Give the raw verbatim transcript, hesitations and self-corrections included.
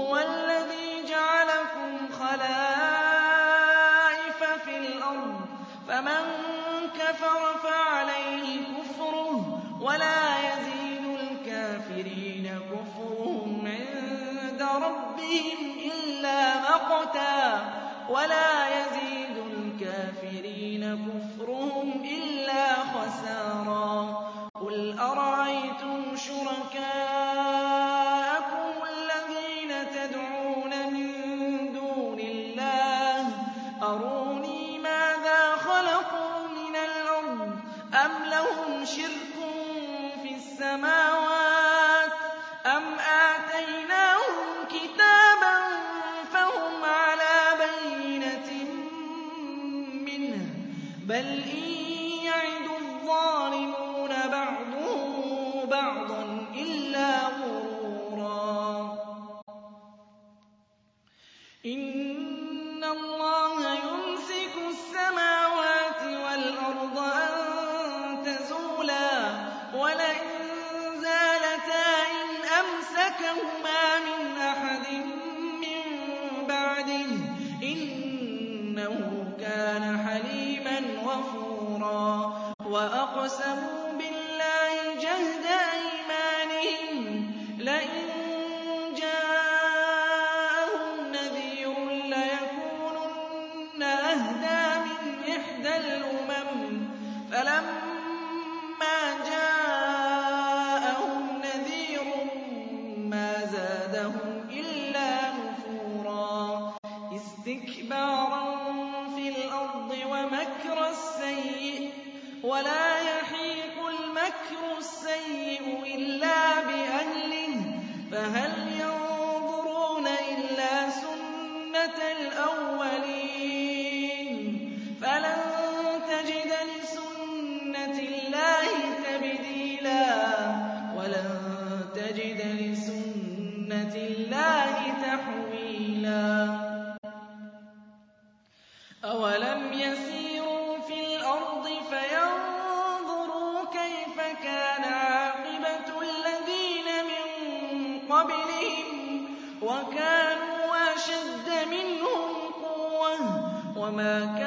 هُوَ الَّذِي جَعَلَكُمْ خَلَائِفَ فِي الْأَرْضِ فَمَن كَفَرَ فَعَلَيْهِ كُفْرُهُ وَلَا يَزِيدُ الْكَافِرِينَ كُفْرُهُمْ عِندَ رَبِّهِمْ إِلَّا مَقْتًا وَلَا يَزِيدُ الْكَافِرِينَ كُفْرُهُمْ إِلَّا خَسَارًا قُلْ أَرَأَيْتُمْ شُرَكَاءَكُمُ الَّذِينَ تَدْعُونَ مِن دُونِ اللَّهِ أَرُونِي مَاذَا خَلَقُوا مِنَ الْأَرْضِ أَمْ لَهُمْ شِرْكٌ فِي السَّمَاوَاتِ أَمْ آتَيْنَاهُمْ كِتَابًا فَهُمْ عَلَىٰ بَيِّنَةٍ مِّنْهُ ۚ بَلْ إِن يَعِدُ الظَّالِمُونَ بَعْضُهُم بَعْضًا إِلَّا غُرُورًا إِنَّ اللَّهَ يُمْسِكُ السَّمَاوَاتِ وَالْأَرْضَ أَن تَزُولَا وَلَئِن زَالَتَا إِنْ أَمْسَكَهُمَا مِنْ أَحَدٍ مِّن بَعْدِهِ ۚ إِنَّهُ كَانَ حَلِيمًا غَفُورًا وَأَقْسَمُوا بِاللَّهِ جَهْدَ أَيْمَانِهِمْ لَئِن جَاءَهُمْ نَذِيرٌ لَّيَكُونُنَّ أَهْدَىٰ مِنْ إِحْدَى الْأُمَمِ فَلَمَّا جَاءَهُمْ نَذِيرٌ مَّا زَادَهُمْ إِلَّا نُفُورًا اسْتِكْبَارًا فِي الْأَرْضِ وَمَكْرَ السَّيِّئِ ۚ وَلَا يَحِيقُ الْمَكْرُ السَّيِّئُ إِلَّا بِأَهْلِهِ ۚ فَهَلْ يَنظُرُونَ إِلَّا سُنَّتَ الْأَوَّلِينَ فَلَن تَجِدَ لِسُنَّةِ اللَّهِ تَبْدِيلًا وَلَن تَجِدَ لِسُنَّةِ اللَّهِ تَحْوِيلًا أَوَلَمْ يَسِيرُوا فِي الْأَرْضِ فَيَنظُرُوا كَيْفَ كَانَ عَاقِبَةُ الَّذِينَ مِن قَبْلِهِمْ وَكَانُوا أَشَدَّ مِنْهُمْ قُوَّةً وَمَا